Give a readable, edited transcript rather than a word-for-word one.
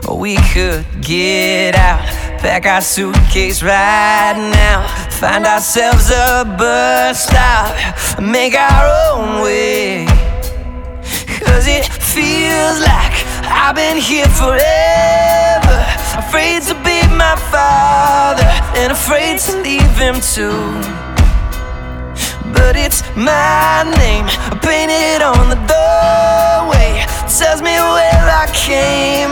we could get out, pack our suitcase right now, find ourselves a bus stop, make our own way. 'Cause it feels like I've been here forever, afraid to be my father and afraid to leave him too. But it's my name painted on the doorway, tells me where I came